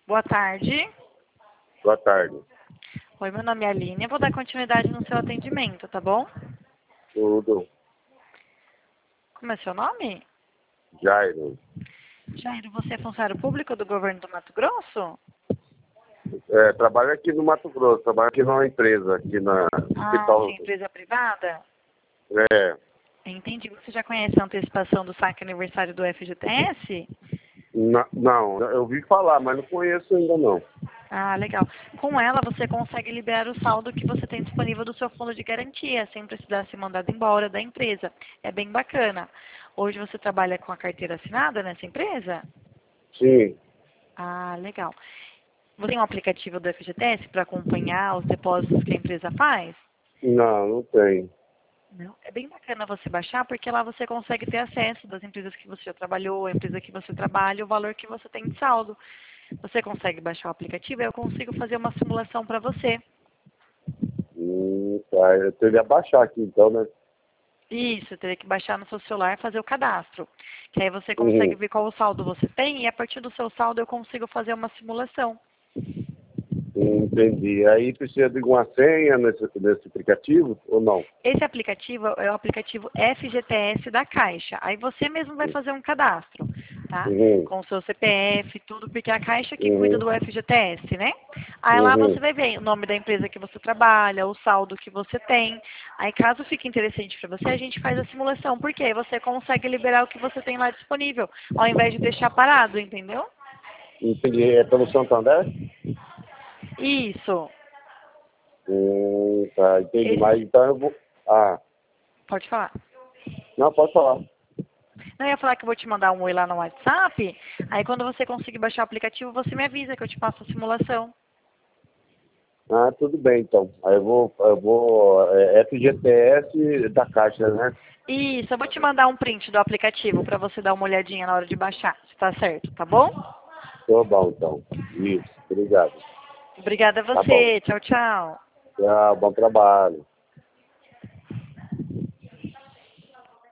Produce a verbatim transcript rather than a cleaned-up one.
Boa tarde. Boa tarde. Oi, meu nome é Aline. Eu vou dar continuidade no seu atendimento, tá bom? Tudo. Como é seu nome? Jairo. Jairo, você é funcionário público do governo do Mato Grosso? É, trabalho aqui no Mato Grosso, trabalho aqui numa empresa, aqui na Ah, hospital. sim, empresa privada? É, Entendi. Você já conhece a antecipação do saque aniversário do F G T S? na- não, eu ouvi falar, mas não conheço ainda não. Ah, legal. Com ela, você consegue liberar o saldo que você tem disponível do seu fundo de garantia, sem precisar ser mandado embora da empresa. É bem bacana. Hoje você trabalha com a carteira assinada nessa empresa? Sim, Ah, legal. Você tem um aplicativo do F G T S para acompanhar os depósitos que a empresa faz? não, não tem. Não. É bem bacana você baixar, porque lá você consegue ter acesso das empresas que você já trabalhou, a empresa que você trabalha, o valor que você tem de saldo. Você consegue baixar o aplicativo e eu consigo fazer uma simulação para você. Hum, tá, eu teria que baixar aqui então, né? Isso, teria que baixar no seu celular e fazer o cadastro. Que aí você consegue Uhum. ver qual o saldo você tem e a partir do seu saldo eu consigo fazer uma simulação. Hum, Entendi. Aí precisa de uma senha nesse, nesse aplicativo ou não? Esse aplicativo é o aplicativo F G T S da Caixa. Aí você mesmo vai fazer um cadastro, tá? Uhum. Com o seu C P F, tudo, porque é a Caixa que cuida Uhum. do F G T S, né? Aí lá você Uhum. vai ver o nome da empresa que você trabalha, o saldo que você tem. Aí caso fique interessante para você, a gente faz a simulação, porque aí você consegue liberar o que você tem lá disponível, ao invés de deixar parado, entendeu? Entendi. É pelo Santander? Isso. Hum, tá, entendi. Mas Esse... então eu vou. Ah, Pode falar. não, pode falar. Não, eu ia falar que eu vou te mandar um oi lá no WhatsApp, aí quando você conseguir baixar o aplicativo, você me avisa que eu te passo a simulação. Ah, tudo bem então. Aí eu vou, eu vou, é, F G T S da Caixa, né? Isso, eu vou te mandar um print do aplicativo para você dar uma olhadinha na hora de baixar, se tá certo, tá bom? Tô bom então. Isso, obrigado. Obrigada a Tá bom. você, tchau, tchau. Tchau, bom trabalho.